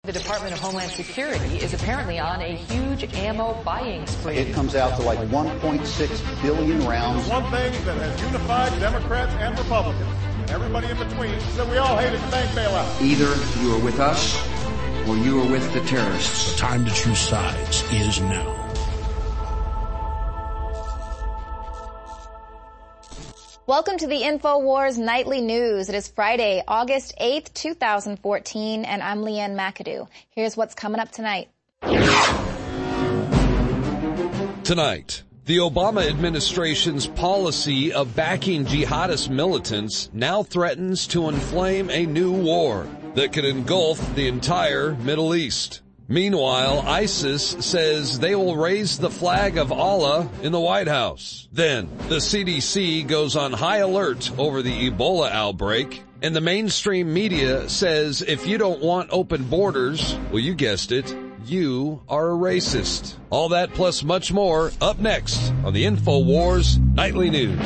The Department of Homeland Security is apparently on a huge ammo buying spree. It comes out to like 1.6 billion rounds. One thing that has unified Democrats and Republicans, and everybody in between, is that we all hated the bank bailout. Either you are with us or you are with the terrorists. The time to choose sides is now. Welcome to the InfoWars Nightly News. It is Friday, August 8th, 2014, and I'm Leanne McAdoo. Here's what's coming up tonight. Tonight, the Obama administration's policy of backing jihadist militants now threatens to inflame a new war that could engulf the entire Middle East. Meanwhile, ISIS says they will raise the flag of Allah in the White House. Then, the CDC goes on high alert over the Ebola outbreak, and the mainstream media says if you don't want open borders, well, you guessed it, you are a racist. All that plus much more up next on the InfoWars Nightly News.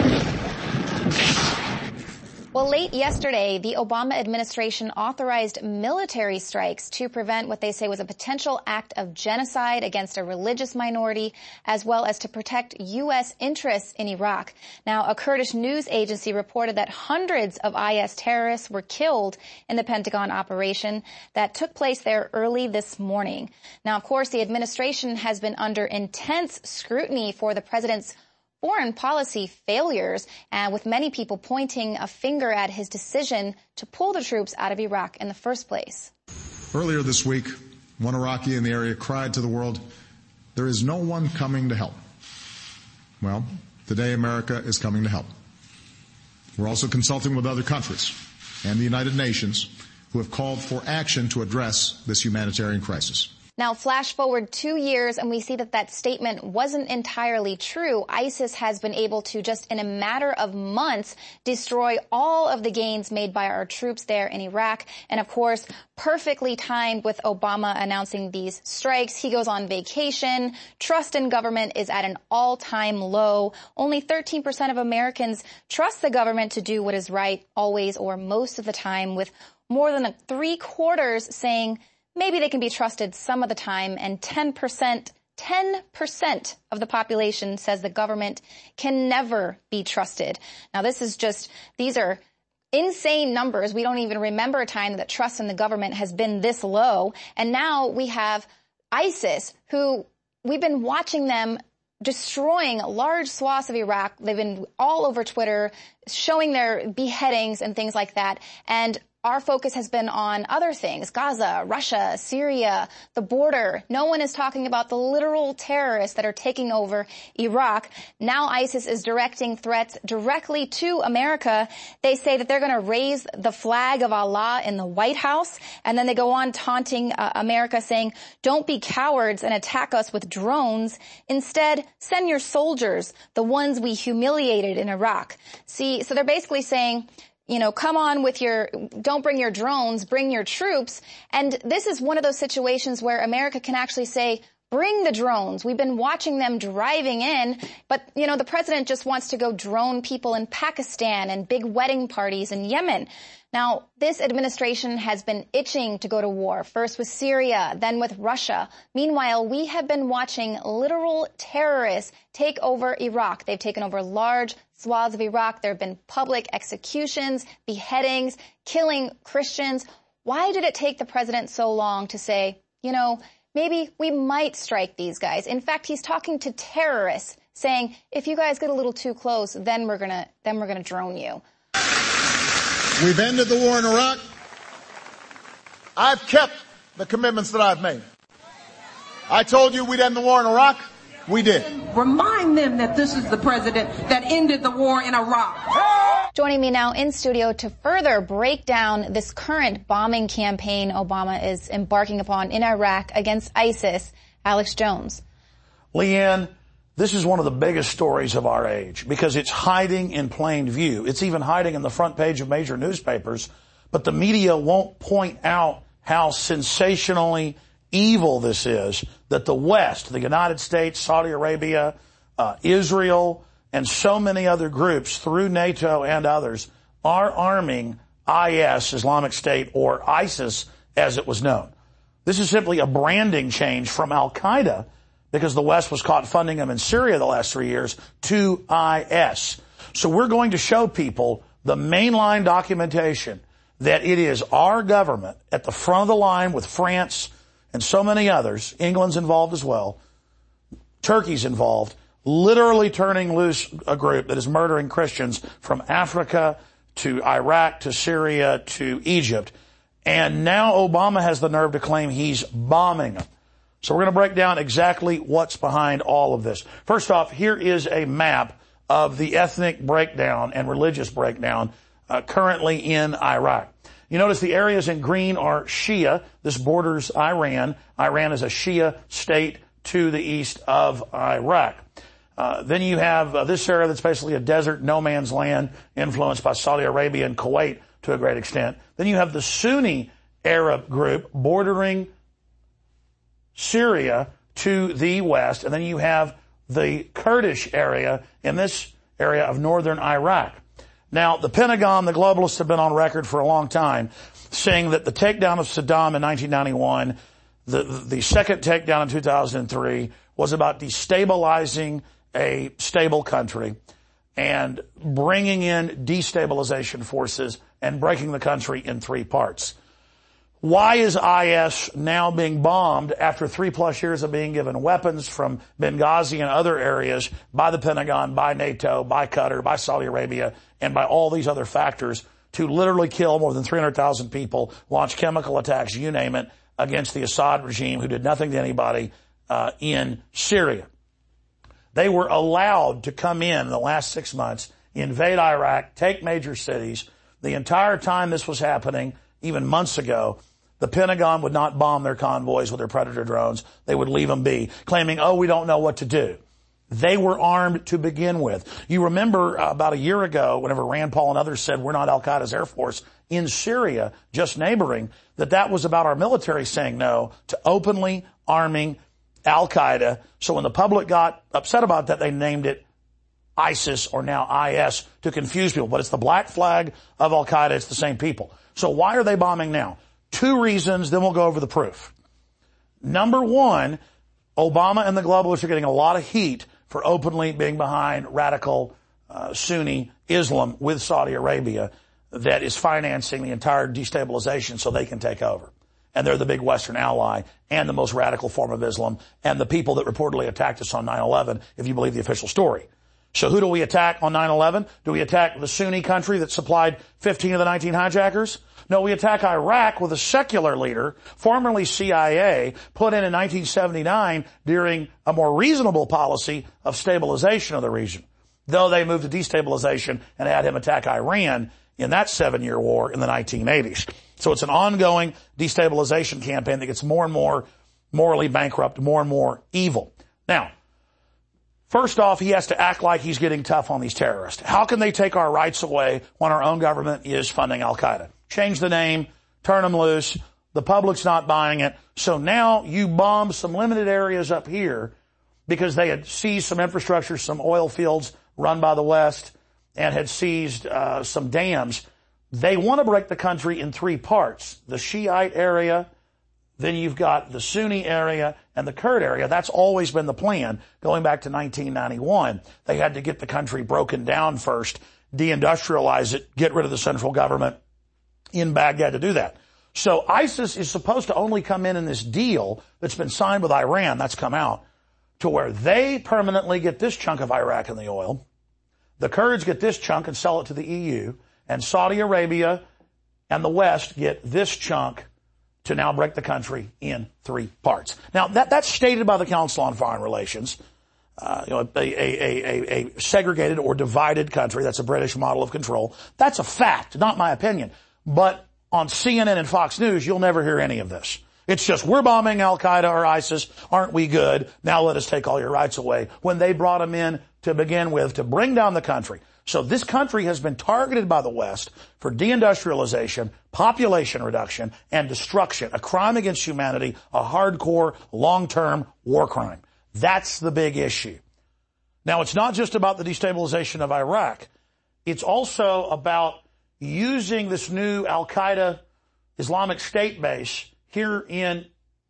Well, late yesterday, the Obama administration authorized military strikes to prevent what they say was a potential act of genocide against a religious minority, as well as to protect U.S. interests in Iraq. Now, a Kurdish news agency reported that hundreds of IS terrorists were killed in the Pentagon operation that took place there early this morning. Now, of course, the administration has been under intense scrutiny for the president's foreign policy failures, and with many people pointing a finger at his decision to pull the troops out of Iraq in the first place. Earlier this week, one Iraqi in the area cried to the world, "There is no one coming to help." Well, today America is coming to help. We're also consulting with other countries and the United Nations who have called for action to address this humanitarian crisis. Now, flash forward 2 years, and we see that that statement wasn't entirely true. ISIS has been able to, just in a matter of months, destroy all of the gains made by our troops there in Iraq. And, of course, perfectly timed with Obama announcing these strikes. He goes on vacation. Trust in government is at an all-time low. Only 13% of Americans trust the government to do what is right always or most of the time, with more than 3/4 saying maybe they can be trusted some of the time, and 10% of the population says the government can never be trusted. Now, these are insane numbers. We don't even remember a time that trust in the government has been this low. And now we have ISIS, who we've been watching them destroying large swaths of Iraq. They've been all over Twitter showing their beheadings and things like that. And our focus has been on other things: Gaza, Russia, Syria, the border. No one is talking about the literal terrorists that are taking over Iraq. Now ISIS is directing threats directly to America. They say that they're going to raise the flag of Allah in the White House, and then they go on taunting America, saying, "Don't be cowards and attack us with drones. Instead, send your soldiers, the ones we humiliated in Iraq." See, so they're basically saying, come on with don't bring your drones, bring your troops. And this is one of those situations where America can actually say, bring the drones. We've been watching them driving in, but, the president just wants to go drone people in Pakistan and big wedding parties in Yemen. Now, this administration has been itching to go to war, first with Syria, then with Russia. Meanwhile, we have been watching literal terrorists take over Iraq. They've taken over large swaths of Iraq. There have been public executions, beheadings, killing Christians. Why did it take the president so long to say, maybe we might strike these guys? In fact, he's talking to terrorists, saying, if you guys get a little too close, then we're gonna drone you. We've ended the war in Iraq. I've kept the commitments that I've made. I told you we'd end the war in Iraq. We did. Remind them that this is the president that ended the war in Iraq. Joining me now in studio to further break down this current bombing campaign Obama is embarking upon in Iraq against ISIS, Alex Jones. Leanne, this is one of the biggest stories of our age because it's hiding in plain view. It's even hiding in the front page of major newspapers, but the media won't point out how sensationally evil this is, that the West, the United States, Saudi Arabia, Israel, and so many other groups through NATO and others are arming IS, Islamic State, or ISIS as it was known. This is simply a branding change from Al-Qaeda, because the West was caught funding them in Syria the last 3 years, to IS. So we're going to show people the mainline documentation that it is our government at the front of the line with France and so many others. England's involved as well. Turkey's involved, literally turning loose a group that is murdering Christians from Africa to Iraq to Syria to Egypt. And now Obama has the nerve to claim he's bombing them. So we're going to break down exactly what's behind all of this. First off, here is a map of the ethnic breakdown and religious breakdown currently in Iraq. You notice the areas in green are Shia. This borders Iran. Iran is a Shia state to the east of Iraq. Then you have this area that's basically a desert, no man's land, influenced by Saudi Arabia and Kuwait to a great extent. Then you have the Sunni Arab group bordering Syria to the west. And then you have the Kurdish area in this area of northern Iraq. Now, the Pentagon, the globalists have been on record for a long time saying that the takedown of Saddam in 1991, the second takedown in 2003, was about destabilizing a stable country and bringing in destabilization forces and breaking the country in 3 parts. Why is IS now being bombed after 3+ years of being given weapons from Benghazi and other areas by the Pentagon, by NATO, by Qatar, by Saudi Arabia, and by all these other factors to literally kill more than 300,000 people, launch chemical attacks, you name it, against the Assad regime who did nothing to anybody in Syria? They were allowed to come in the last 6 months, invade Iraq, take major cities. The entire time this was happening, even months ago, the Pentagon would not bomb their convoys with their Predator drones. They would leave them be, claiming, oh, we don't know what to do. They were armed to begin with. You remember about a year ago, whenever Rand Paul and others said we're not Al-Qaeda's Air Force in Syria, just neighboring, that was about our military saying no to openly arming Al-Qaeda. So when the public got upset about that, they named it ISIS, or now IS, to confuse people. But it's the black flag of Al-Qaeda. It's the same people. So why are they bombing now? 2 reasons, then we'll go over the proof. Number 1, Obama and the globalists are getting a lot of heat for openly being behind radical Sunni Islam with Saudi Arabia that is financing the entire destabilization so they can take over. And they're the big Western ally and the most radical form of Islam and the people that reportedly attacked us on 9/11, if you believe the official story. So who do we attack on 9/11? Do we attack the Sunni country that supplied 15 of the 19 hijackers? No, we attack Iraq with a secular leader, formerly CIA, put in 1979 during a more reasonable policy of stabilization of the region. Though they moved to destabilization and had him attack Iran in that 7-year war in the 1980s. So it's an ongoing destabilization campaign that gets more and more morally bankrupt, more and more evil. Now, first off, he has to act like he's getting tough on these terrorists. How can they take our rights away when our own government is funding Al-Qaeda? Change the name, turn them loose. The public's not buying it. So now you bomb some limited areas up here because they had seized some infrastructure, some oil fields run by the West, and had seized some dams. They want to break the country in 3 parts. The Shiite area, then you've got the Sunni area, and the Kurd area. That's always been the plan going back to 1991. They had to get the country broken down first, deindustrialize it, get rid of the central government in Baghdad to do that. So ISIS is supposed to only come in this deal that's been signed with Iran, that's come out, to where they permanently get this chunk of Iraq and the oil. The Kurds get this chunk and sell it to the EU, and Saudi Arabia and the West get this chunk to now break the country in 3 parts. Now, that's stated by the Council on Foreign Relations. A segregated or divided country. That's a British model of control. That's a fact, not my opinion. But on CNN and Fox News, you'll never hear any of this. It's just, we're bombing Al-Qaeda or ISIS. Aren't we good? Now let us take all your rights away. When they brought them in to begin with to bring down the country. So this country has been targeted by the West for deindustrialization, population reduction, and destruction. A crime against humanity, a hardcore, long-term war crime. That's the big issue. Now, it's not just about the destabilization of Iraq. It's also about using this new Al-Qaeda Islamic State base here in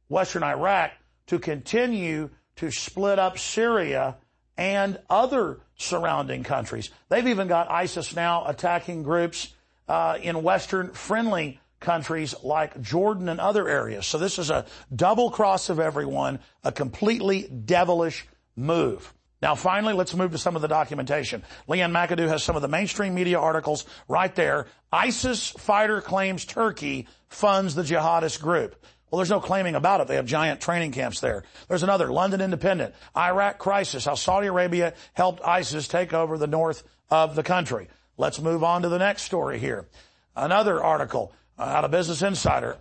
western Iraq to continue to split up Syria and other surrounding countries. They've even got ISIS now attacking groups in western friendly countries like Jordan and other areas. So this is a double cross of everyone, a completely devilish move. Now, finally, let's move to some of the documentation. Leanne McAdoo has some of the mainstream media articles right there. ISIS fighter claims Turkey funds the jihadist group. Well, there's no claiming about it. They have giant training camps there. There's another, London Independent, Iraq crisis, how Saudi Arabia helped ISIS take over the north of the country. Let's move on to the next story here. Another article out of Business Insider.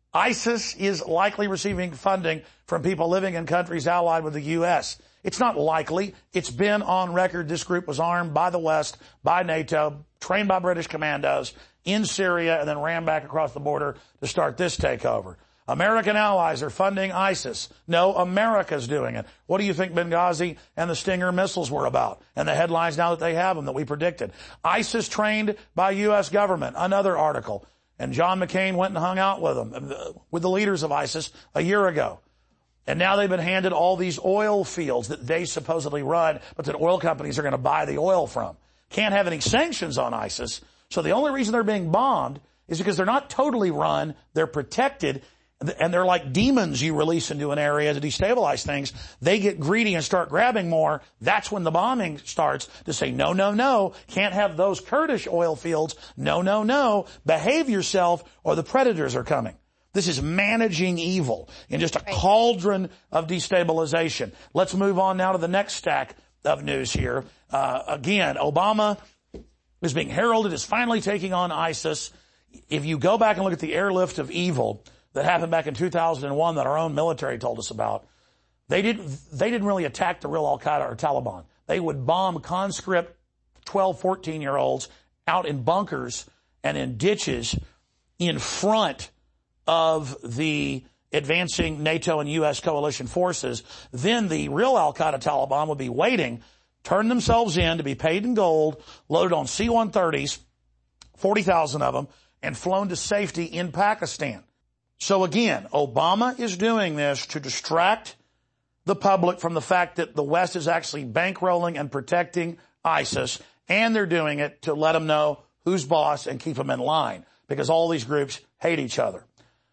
ISIS is likely receiving funding from people living in countries allied with the U.S. It's not likely. It's been on record. This group was armed by the West, by NATO, trained by British commandos in Syria, and then ran back across the border to start this takeover. American allies are funding ISIS. No, America's doing it. What do you think Benghazi and the Stinger missiles were about? And the headlines now that they have them that we predicted. ISIS trained by U.S. government. Another article. And John McCain went and hung out with them, with the leaders of ISIS a year ago. And now they've been handed all these oil fields that they supposedly run, but that oil companies are going to buy the oil from. Can't have any sanctions on ISIS. So the only reason they're being bombed is because they're not totally run. They're protected. And they're like demons you release into an area to destabilize things. They get greedy and start grabbing more. That's when the bombing starts to say, no, no, no, can't have those Kurdish oil fields. No, no, no, behave yourself or the predators are coming. This is managing evil in just a cauldron of destabilization. Let's move on now to the next stack of news here. Again, Obama is being heralded as finally taking on ISIS. If you go back and look at the airlift of evil that happened back in 2001 that our own military told us about, they didn't really attack the real Al-Qaeda or Taliban. They would bomb conscript 12, 14-year-olds out in bunkers and in ditches in front of the advancing NATO and U.S. coalition forces. Then the real Al-Qaeda Taliban would be waiting, turn themselves in to be paid in gold, loaded on C-130s, 40,000 of them, and flown to safety in Pakistan. So again, Obama is doing this to distract the public from the fact that the West is actually bankrolling and protecting ISIS, and they're doing it to let them know who's boss and keep them in line, because all these groups hate each other.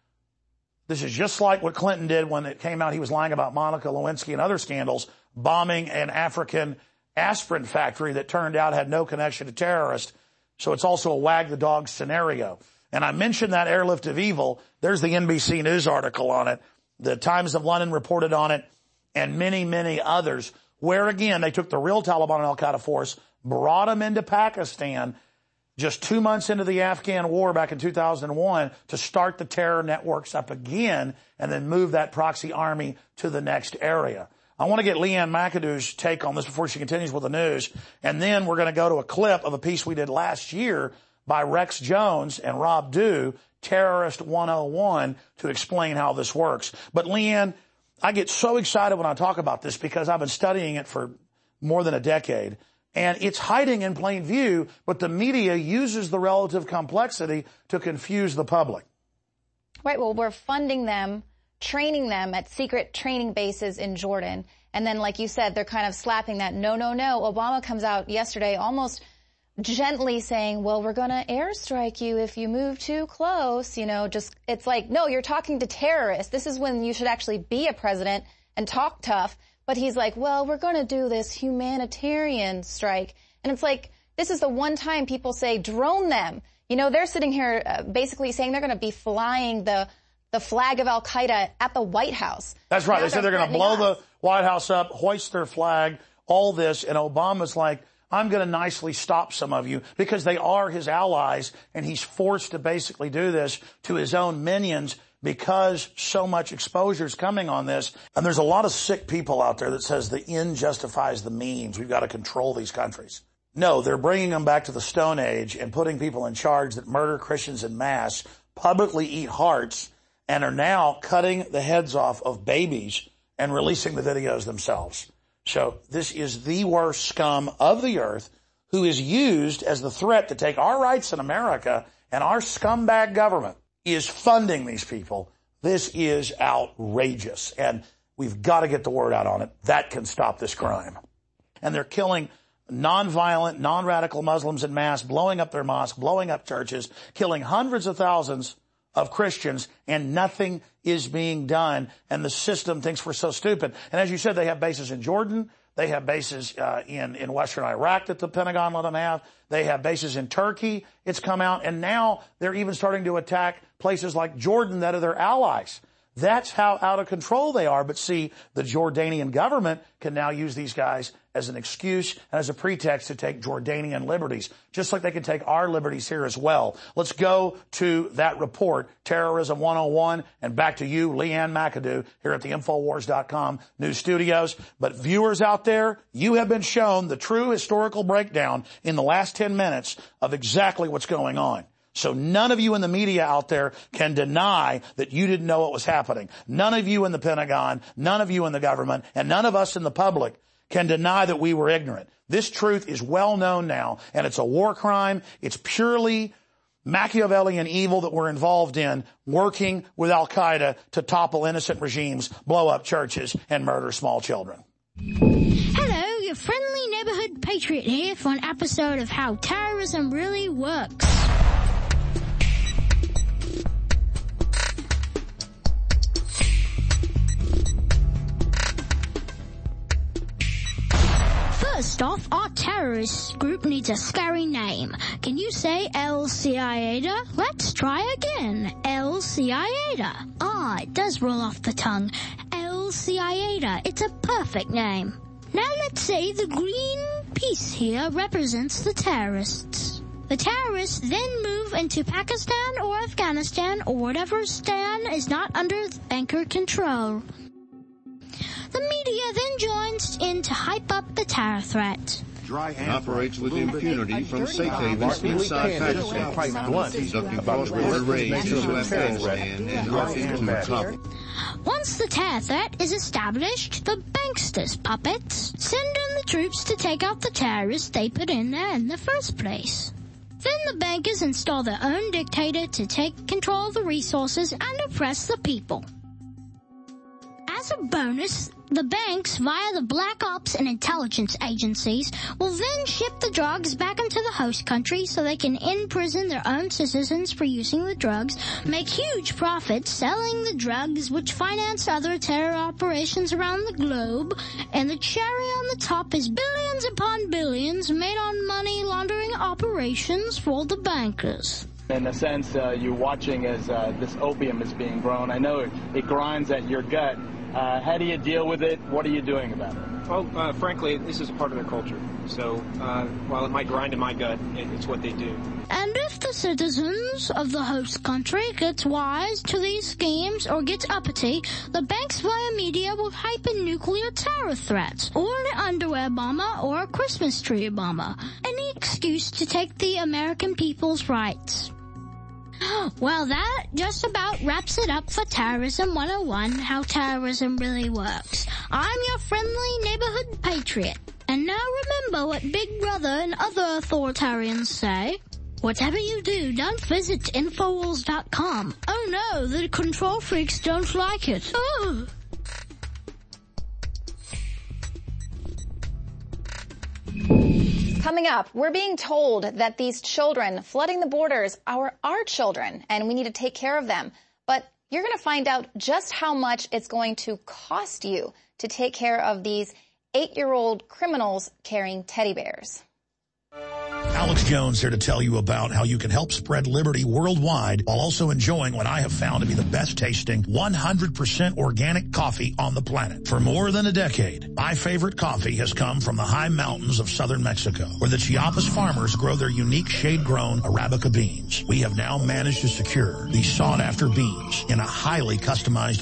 This is just like what Clinton did when it came out he was lying about Monica Lewinsky and other scandals, bombing an African aspirin factory that turned out had no connection to terrorists. So it's also a wag the dog scenario. And I mentioned that airlift of evil. There's the NBC News article on it. The Times of London reported on it, and many, many others, where again, they took the real Taliban and Al-Qaeda force, brought them into Pakistan just 2 months into the Afghan war back in 2001 to start the terror networks up again and then move that proxy army to the next area. I want to get Leanne McAdoo's take on this before she continues with the news. And then we're going to go to a clip of a piece we did last year by Rex Jones and Rob Dew, Terrorist 101, to explain how this works. But Leanne, I get so excited when I talk about this because I've been studying it for more than a decade. And it's hiding in plain view, but the media uses the relative complexity to confuse the public. Right. Well, we're funding them, training them at secret training bases in Jordan. And then, like you said, they're kind of slapping that, no, no, no. Obama comes out yesterday almost gently saying, well, we're going to airstrike you if you move too close. You know, just it's like, no, you're talking to terrorists. This is when you should actually be a president and talk tough. But he's like, well, we're going to do this humanitarian strike. And it's like, this is the one time people say, drone them. You know, they're sitting here basically saying they're going to be flying the flag of Al-Qaeda at the White House. That's right. They said they're going to blow the White House up, hoist their flag, all this. And Obama's like, I'm going to nicely stop some of you because they are his allies. And he's forced to basically do this to his own minions because so much exposure is coming on this. And there's a lot of sick people out there that says the end justifies the means. We've got to control these countries. No, they're bringing them back to the Stone Age and putting people in charge that murder Christians en masse, publicly eat hearts, and are now cutting the heads off of babies and releasing the videos themselves. So this is the worst scum of the earth who is used as the threat to take our rights in America, and our scumbag government is funding these people This is outrageous, and we've got to get the word out on it. That can stop this crime. And they're killing non-violent, non-radical Muslims en masse, blowing up their mosques, blowing up churches, killing hundreds of thousands of Christians, and nothing is being done. And the system thinks we're so stupid. And as you said, they have bases in Jordan. They have bases in western Iraq that the Pentagon let them have. They have bases in Turkey. It's come out. And now they're even starting to attack places like Jordan that are their allies. That's how out of control they are. But see, the Jordanian government can now use these guys as an excuse and as a pretext to take Jordanian liberties, just like they can take our liberties here as well. Let's go to that report, Terrorism 101, and back to you, Leanne McAdoo, here at the Infowars.com news studios. But viewers out there, you have been shown the true historical breakdown in the last 10 minutes of exactly what's going on. So none of you in the media out there can deny that you didn't know what was happening. None of you in the Pentagon, none of you in the government, and none of us in the public can deny that we were ignorant. This truth is well known now, and it's a war crime. It's purely Machiavellian evil that we're involved in, working with Al-Qaeda to topple innocent regimes, blow up churches, and murder small children. Hello, your friendly neighborhood patriot here for an episode of How Terrorism Really Works. First off, our terrorist group needs a scary name. Can you say Al-Qaeda? Let's try again. Al-Qaeda. Ah, it does roll off the tongue. Al-Qaeda. It's a perfect name. Now let's say the green piece here represents the terrorists. The terrorists then move into Pakistan or Afghanistan or whatever stan is not under banker control. The media then joins in to hype up the terror threat. Operates with impunity from safe havens inside Pakistan, conducting cross-border raids into Afghanistan and into Kabul. Once the terror threat is established, the banksters puppets send in the troops to take out the terrorists they put in there in the first place. Then the bankers install their own dictator to take control of the resources and oppress the people. As a bonus, the banks, via the black ops and intelligence agencies, will then ship the drugs back into the host country so they can imprison their own citizens for using the drugs, make huge profits selling the drugs, which finance other terror operations around the globe, and the cherry on the top is billions upon billions made on money laundering operations for the bankers. In a sense, you're watching as this opium is being grown. I know it grinds at your gut. How do you deal with it? What are you doing about it? Well, frankly, this is a part of their culture. So while it might grind in my gut, it's what they do. And if the citizens of the host country gets wise to these schemes or gets uppity, the banks via media will hype in nuclear terror threats, or an underwear bomber, or a Christmas tree bomber. Any excuse to take the American people's rights. Well, that just about wraps it up for Terrorism 101, How Terrorism Really Works. I'm your friendly neighborhood patriot. And now remember what Big Brother and other authoritarians say. Whatever you do, don't visit Infowars.com. Oh no, the control freaks don't like it. Oh. Coming up, we're being told that these children flooding the borders are our children, and we need to take care of them. But you're going to find out just how much it's going to cost you to take care of these 8-year-old criminals carrying teddy bears. Alex Jones here to tell you about how you can help spread liberty worldwide while also enjoying what I have found to be the best tasting 100% organic coffee on the planet. For more than a decade, my favorite coffee has come from the high mountains of southern Mexico, where the Chiapas farmers grow their unique shade-grown Arabica beans. We have now managed to secure these sought-after beans in a highly customized blend.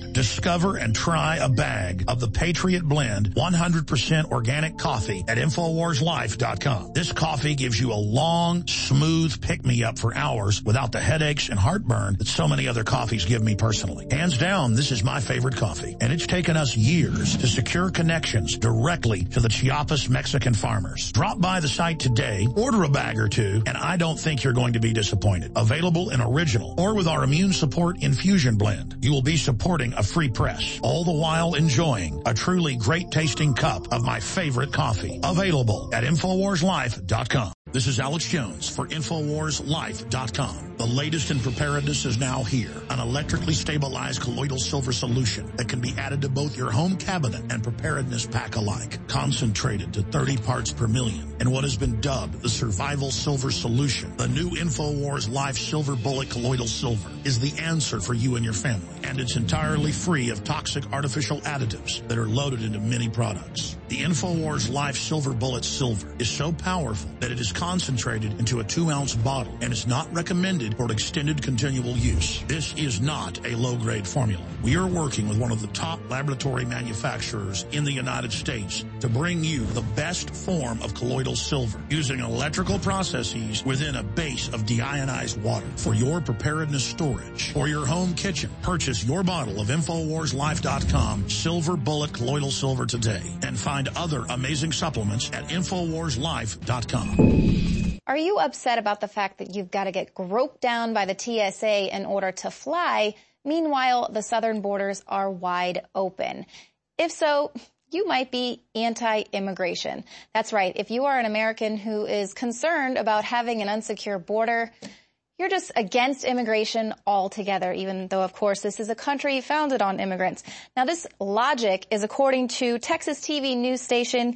Discover and try a bag of the Patriot Blend 100% organic coffee at InfoWarsLife.com. This coffee gives you a long, smooth pick-me-up for hours without the headaches and heartburn that so many other coffees give me personally. Hands down, this is my favorite coffee, and it's taken us years to secure connections directly to the Chiapas Mexican farmers. Drop by the site today, order a bag or two, and I don't think you're going to be disappointed. Available in original or with our immune support infusion blend. You will be supporting a free press, all the while enjoying a truly great tasting cup of my favorite coffee. Available at InfoWarsLife.com. This is Alex Jones for InfoWarsLife.com. The latest in preparedness is now here. An electrically stabilized colloidal silver solution that can be added to both your home cabinet and preparedness pack alike. Concentrated to 30 parts per million in what has been dubbed the survival silver solution. The new InfoWars Life Silver Bullet Colloidal Silver is the answer for you and your family. And it's entirely free of toxic artificial additives that are loaded into many products. The InfoWars Life Silver Bullet Silver is so powerful that it is concentrated into a 2-ounce bottle and is not recommended for extended continual use. This is not a low-grade formula. We are working with one of the top laboratory manufacturers in the United States to bring you the best form of colloidal silver using electrical processes within a base of deionized water for your preparedness storage or your home kitchen. Purchase your bottle of InfoWarsLife.com Silver Bullet Colloidal Silver today and find other amazing supplements at InfoWarsLife.com. Are you upset about the fact that you've got to get groped down by the TSA in order to fly? Meanwhile, the southern borders are wide open. If so, you might be anti-immigration. That's right. If you are an American who is concerned about having an unsecure border, you're just against immigration altogether, even though, of course, this is a country founded on immigrants. Now, this logic is according to Texas TV news station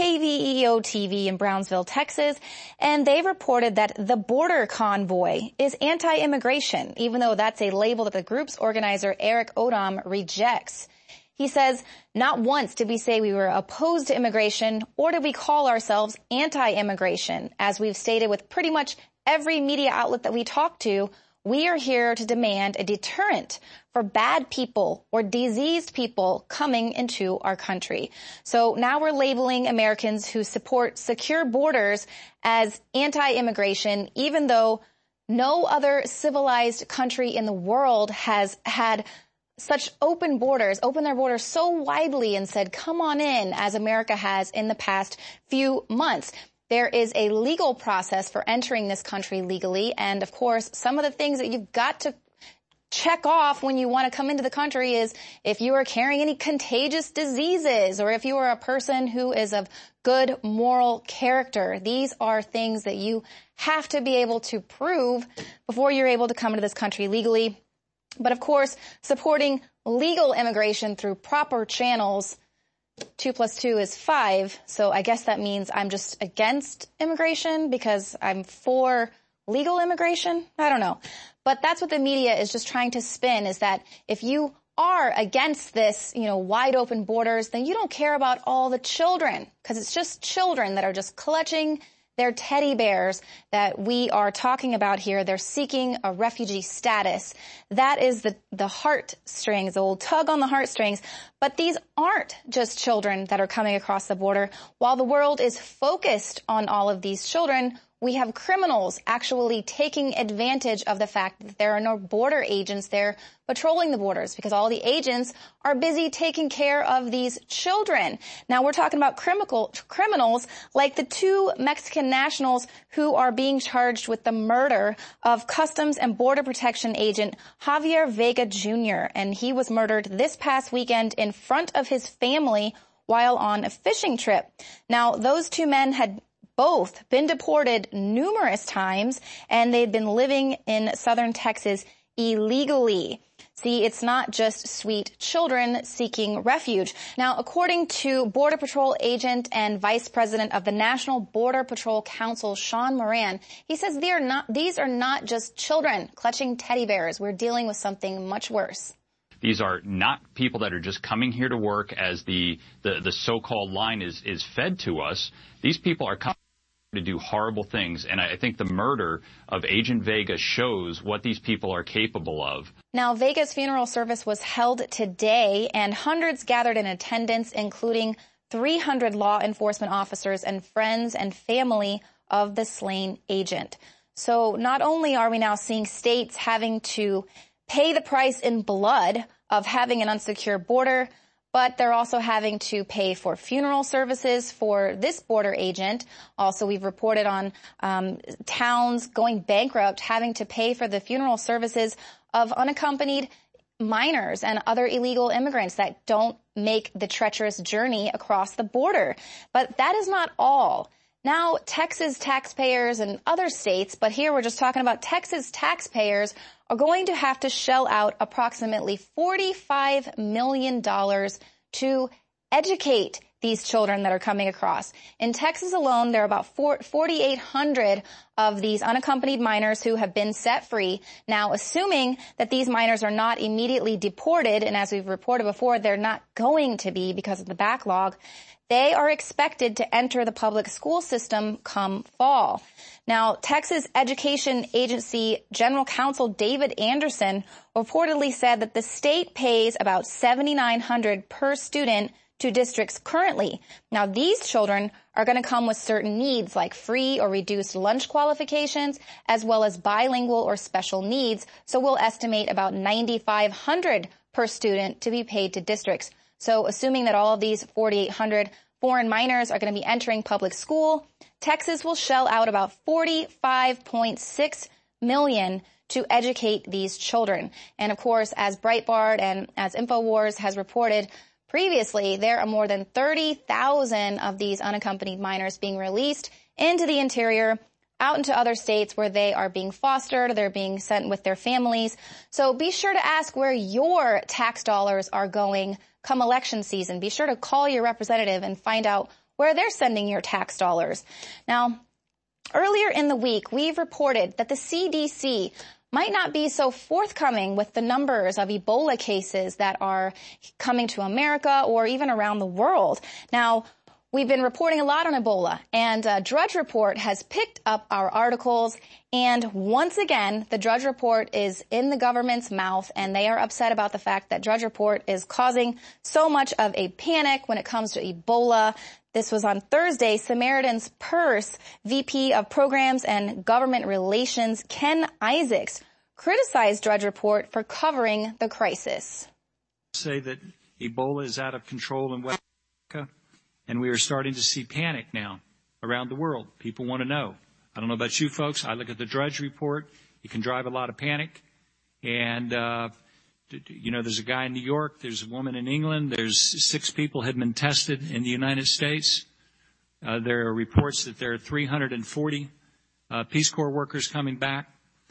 KVEO-TV in Brownsville, Texas, and they reported that the Border Convoy is anti-immigration, even though that's a label that the group's organizer, Eric Odom, rejects. He says, not once did we say we were opposed to immigration, or did we call ourselves anti-immigration. As we've stated with pretty much every media outlet that we talk to, we are here to demand a deterrent for bad people or diseased people coming into our country. So now we're labeling Americans who support secure borders as anti-immigration, even though no other civilized country in the world has had such open borders, opened their borders so widely and said, come on in, as America has in the past few months. There is a legal process for entering this country legally. And, of course, some of the things that you've got to check off when you want to come into the country is if you are carrying any contagious diseases or if you are a person who is of good moral character. These are things that you have to be able to prove before you're able to come into this country legally. But, of course, supporting legal immigration through proper channels, 2 + 2 is 5, so I guess that means I'm just against immigration because I'm for legal immigration? I don't know. But that's what the media is just trying to spin, is that if you are against this, wide open borders, then you don't care about all the children, because it's just children that are just clutching their teddy bears that we are talking about here. They're seeking a refugee status. That is the heartstrings, the old tug on the heartstrings. But these aren't just children that are coming across the border. While the world is focused on all of these children, we have criminals actually taking advantage of the fact that there are no border agents there patrolling the borders, because all the agents are busy taking care of these children. Now, we're talking about criminals like the 2 Mexican nationals who are being charged with the murder of Customs and Border Protection agent Javier Vega Jr., and he was murdered this past weekend in front of his family while on a fishing trip. Now, those 2 men had both been deported numerous times, and they'd been living in southern Texas illegally. See, it's not just sweet children seeking refuge. Now, according to Border Patrol agent and Vice President of the National Border Patrol Council, Sean Moran, he says these are not just children clutching teddy bears. We're dealing with something much worse. These are not people that are just coming here to work as the so-called line is fed to us. These people are coming to do horrible things. And I think the murder of Agent Vega shows what these people are capable of. Now, Vega's funeral service was held today, and hundreds gathered in attendance, including 300 law enforcement officers and friends and family of the slain agent. So not only are we now seeing states having to pay the price in blood of having an unsecure border, but they're also having to pay for funeral services for this border agent. Also, we've reported on towns going bankrupt, having to pay for the funeral services of unaccompanied minors and other illegal immigrants that don't make the treacherous journey across the border. But that is not all. Now, Texas taxpayers and other states, but here we're just talking about Texas taxpayers, are going to have to shell out approximately $45 million to educate these children that are coming across. In Texas alone, there are about 4,800 of these unaccompanied minors who have been set free. Now, assuming that these minors are not immediately deported, and as we've reported before, they're not going to be because of the backlog, they are expected to enter the public school system come fall. Now, Texas Education Agency General Counsel David Anderson reportedly said that the state pays about $7,900 per student to districts currently. Now, these children are going to come with certain needs like free or reduced lunch qualifications, as well as bilingual or special needs. So we'll estimate about $9,500 per student to be paid to districts. So assuming that all of these 4,800 foreign minors are going to be entering public school, Texas will shell out about $45.6 million to educate these children. And of course, as Breitbart and as InfoWars has reported previously, there are more than 30,000 of these unaccompanied minors being released into the interior, out into other states where they are being fostered, they're being sent with their families. So be sure to ask where your tax dollars are going come election season. Be sure to call your representative and find out where they're sending your tax dollars. Now, earlier in the week, we've reported that the CDC might not be so forthcoming with the numbers of Ebola cases that are coming to America or even around the world. Now, we've been reporting a lot on Ebola, and Drudge Report has picked up our articles, and once again, the Drudge Report is in the government's mouth, and they are upset about the fact that Drudge Report is causing so much of a panic when it comes to Ebola. This was on Thursday. Samaritan's Purse VP of Programs and Government Relations, Ken Isaacs, criticized Drudge Report for covering the crisis. Say that Ebola is out of control in West Africa, and we are starting to see panic now around the world. People want to know. I don't know about you folks. I look at the Drudge Report. It can drive a lot of panic. And, there's a guy in New York. There's a woman in England. There's 6 people have been tested in the United States. There are reports that there are 340 Peace Corps workers coming back.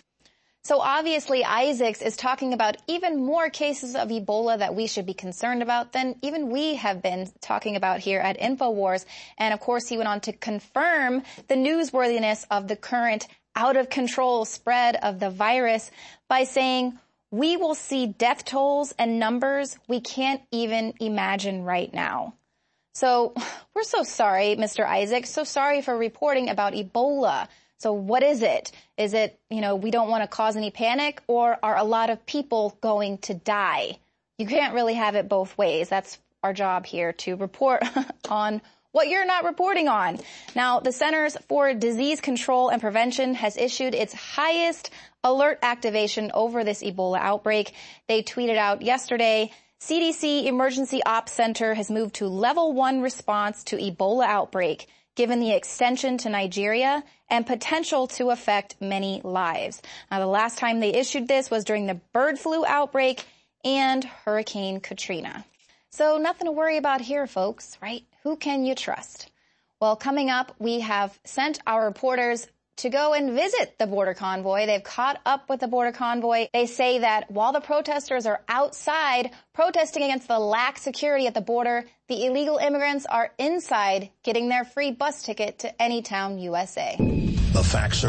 So obviously, Isaacs is talking about even more cases of Ebola that we should be concerned about than even we have been talking about here at InfoWars. And of course, he went on to confirm the newsworthiness of the current out-of-control spread of the virus by saying, we will see death tolls and numbers we can't even imagine right now. So we're so sorry, Mr. Isaacs, so sorry for reporting about Ebola. So what is it? Is it, we don't want to cause any panic, or are a lot of people going to die? You can't really have it both ways. That's our job here, to report on what you're not reporting on. Now, the Centers for Disease Control and Prevention has issued its highest alert activation over this Ebola outbreak. They tweeted out yesterday, CDC Emergency Ops Center has moved to level 1 response to Ebola outbreak, given the extension to Nigeria and potential to affect many lives. Now, the last time they issued this was during the bird flu outbreak and Hurricane Katrina. So nothing to worry about here, folks, right? Who can you trust? Well, coming up, we have sent our reporters to go and visit the border convoy. They've caught up with the border convoy. They say that while the protesters are outside protesting against the lax security at the border, the illegal immigrants are inside getting their free bus ticket to Anytown, USA. The facts are in.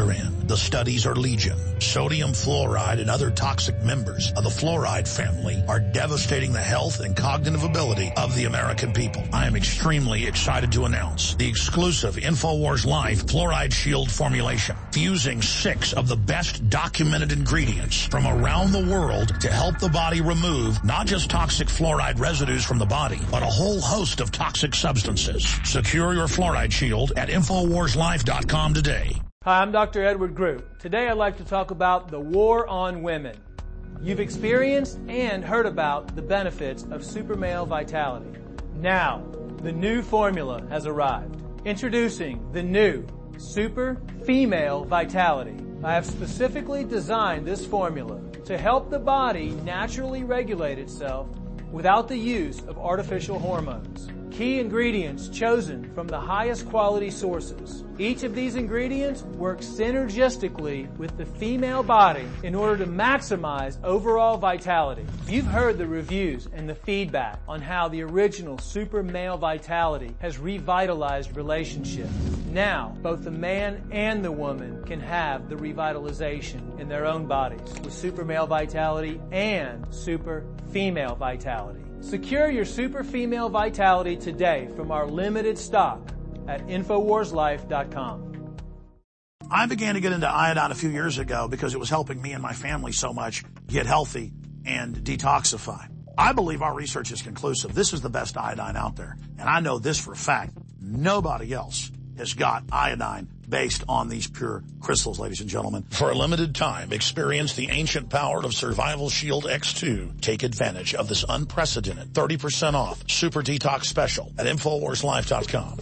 The studies are legion. Sodium fluoride and other toxic members of the fluoride family are devastating the health and cognitive ability of the American people. I am extremely excited to announce the exclusive InfoWars Life Fluoride Shield formulation, fusing 6 of the best documented ingredients from around the world to help the body remove not just toxic fluoride residues from the body, but a whole host of toxic substances. Secure your Fluoride Shield at InfoWarsLife.com today. Hi, I'm Dr. Edward Groot. Today I'd like to talk about the war on women. You've experienced and heard about the benefits of Super Male Vitality. Now, the new formula has arrived. Introducing the new Super Female Vitality. I have specifically designed this formula to help the body naturally regulate itself without the use of artificial hormones. Key ingredients chosen from the highest quality sources. Each of these ingredients works synergistically with the female body in order to maximize overall vitality. You've heard the reviews and the feedback on how the original Super Male Vitality has revitalized relationships. Now, both the man and the woman can have the revitalization in their own bodies with Super Male Vitality and Super Female Vitality. Secure your Super Female Vitality today from our limited stock at InfoWarsLife.com. I began to get into iodine a few years ago because it was helping me and my family so much get healthy and detoxify. I believe our research is conclusive. This is the best iodine out there. And I know this for a fact. Nobody else has got iodine based on these pure crystals, ladies and gentlemen. For a limited time, experience the ancient power of Survival Shield X2. Take advantage of this unprecedented 30% off Super Detox Special at InfoWarsLife.com.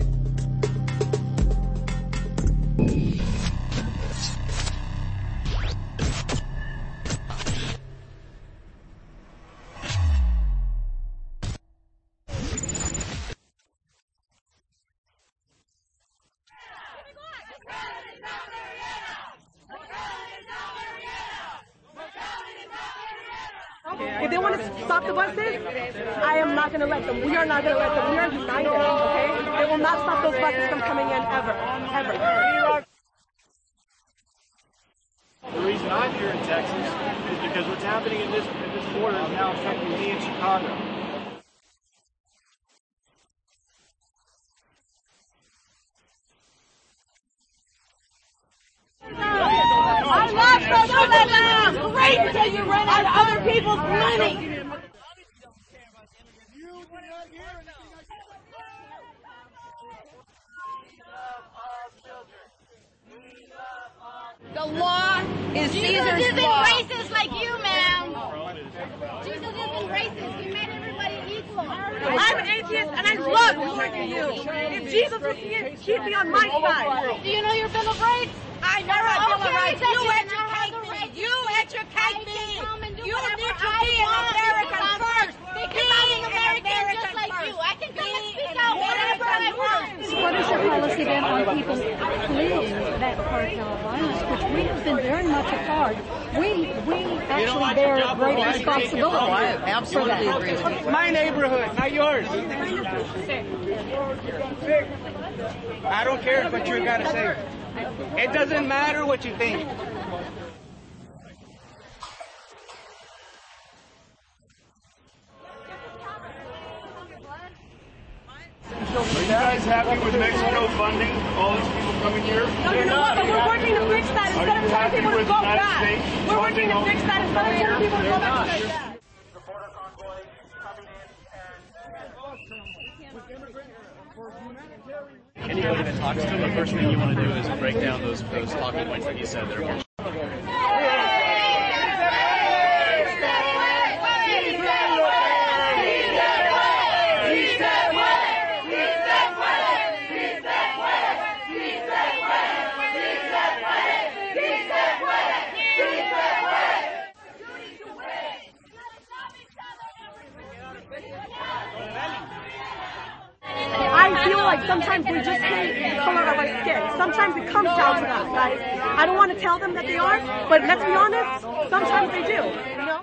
If they want to stop the buses, I am not going to let them. We are not going to let them. We are united, okay? They will not stop those buses from coming in ever, ever. The reason I'm here in Texas is because what's happening in this border is now affecting me in Chicago. I love socialism. Great until you run out of other people's money. The law is Jesus Caesar's isn't law. racist like you, ma'am. Jesus isn't racist. He made everybody equal. I'm an atheist and I love working you. If Jesus was here, he'd be on my side. Do you know your Bill of Rights? I know my Bill of Rights. You educate me. You educate me. You whatever need to I be an want American first. Because I'm an American just like you. I can come and speak out whatever I want. What is your policy then on people fleeing that cartel of violence, which we have been very much a part? We actually bear great responsibility for that. My neighborhood, not yours. I don't care what you got to say. It doesn't matter what you think. Are you guys happy with Mexico funding all these people coming here? No, you know what? But we're working to fix that instead of telling people to go back. We're working to fix that instead of telling people to go back. Anybody that talks to him, the first thing you want to do is break down those talking points that he said that are more. I feel like sometimes we just say the color of our skin. Sometimes it comes down to that, guys. I don't want to tell them that they are, but let's be honest, sometimes they do, you know?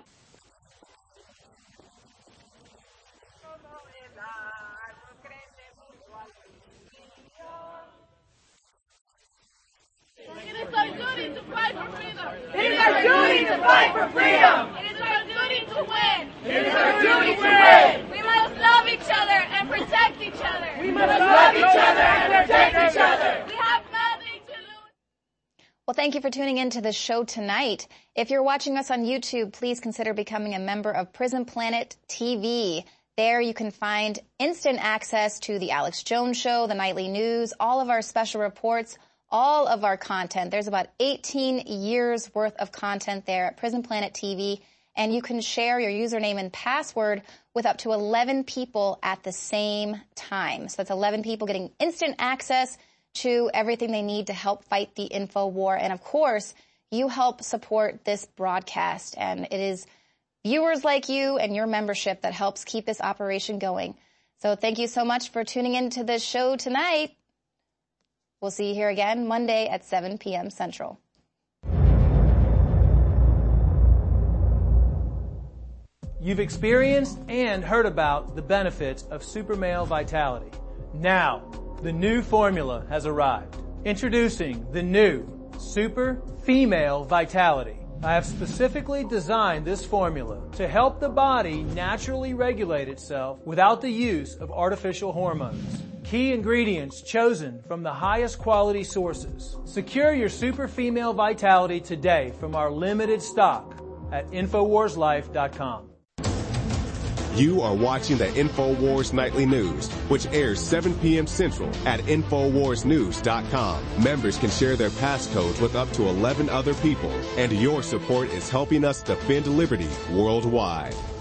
It is so good. fight for freedom. It is our duty to fight for freedom. It is our duty to win. It is our duty to win. We must love each other and protect each other. We must love each other and protect each other. We have nothing to lose. Well, thank you for tuning in to the show tonight. If you're watching us on YouTube, please consider becoming a member of Prison Planet TV. There you can find instant access to the Alex Jones Show, the nightly news, all of our special reports, all of our content. There's about 18 years worth of content there at Prison Planet TV, and you can share your username and password with up to 11 people at the same time. So that's 11 people getting instant access to everything they need to help fight the info war. And of course, you help support this broadcast, and it is viewers like you and your membership that helps keep this operation going. So thank you so much for tuning into this show tonight. We'll see you here again Monday at 7 p.m. Central. You've experienced and heard about the benefits of Super Male Vitality. Now, the new formula has arrived. Introducing the new Super Female Vitality. I have specifically designed this formula to help the body naturally regulate itself without the use of artificial hormones. Key ingredients chosen from the highest quality sources. Secure your Super Female Vitality today from our limited stock at InfoWarsLife.com. You are watching the InfoWars Nightly News, which airs 7 p.m. Central at InfoWarsNews.com. Members can share their passcodes with up to 11 other people, and your support is helping us defend liberty worldwide.